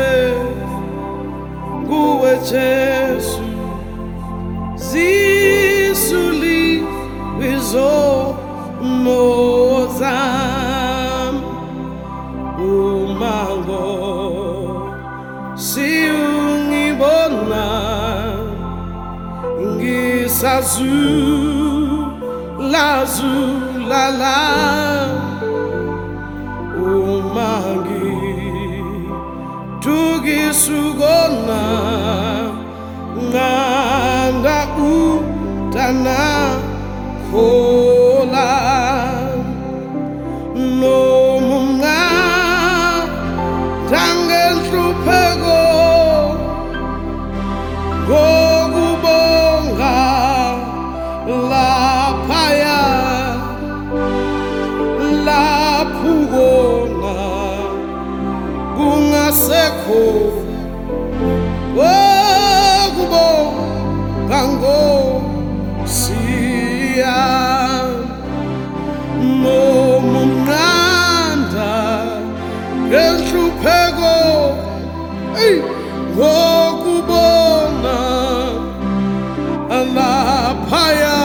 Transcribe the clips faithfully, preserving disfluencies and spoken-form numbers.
nguwe Jesu zisuli wizono zami umango siungibona ngisazulazulala umangi tukisugona nganda utana kola no munga tangenhlupheko ngokubonga laphaya laphukona kungasekho okubonga ngosiya nomunqanda ngenhlupheko ngokubona laphaya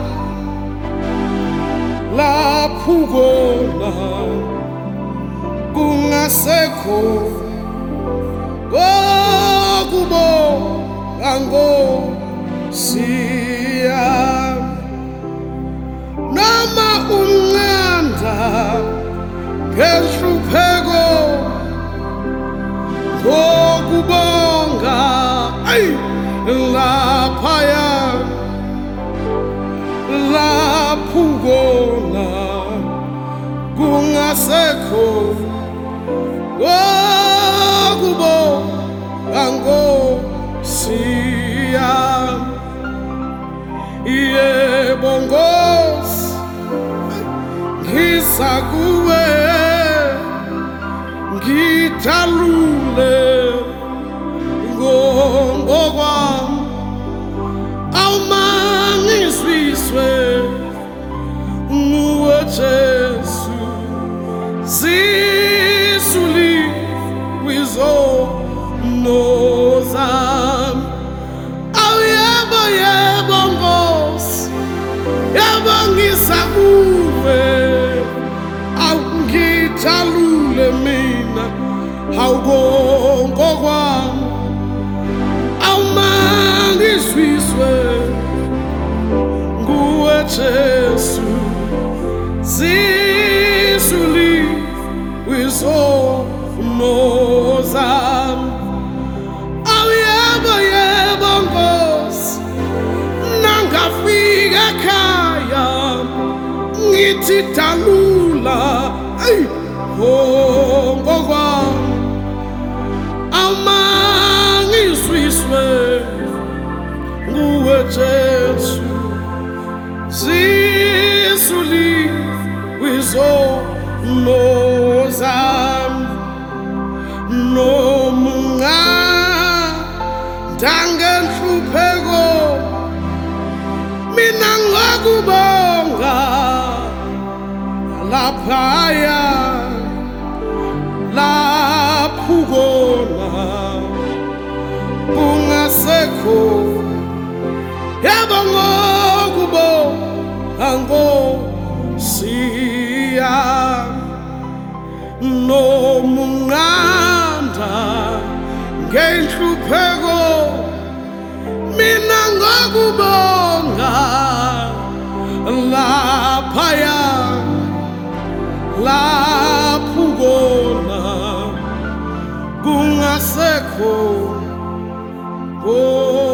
laphukona kungasekho okubonga ngosiya noma umnqanda ngenhlupheko ngokubonga laphaya laphukona kungasekho okubonga ngosiya yebo Nkosi ngisakuwe ngithalule ngokwami awumangiswiswe nguwe Jesu zisuli wizono zami awuyebo yebo Nkosi yebo ngisakuwe awungithalule mina awukongokwami awumangiswiswe nguwe Jesu zisuli wizono zami awuyebo yebo Nkosi nangafika ekhaya ngithi dalula ngokwami awumangiswiswe nguwe Jesu zisuli wizono zami nomunqanda ngenhlupheko mina ngakubonga laphaya laphukona kungasekho yebo ngokubonga ngosiya nomunqanda ngenhlupheko mina ngakubonga laphaya laphukona kungasekho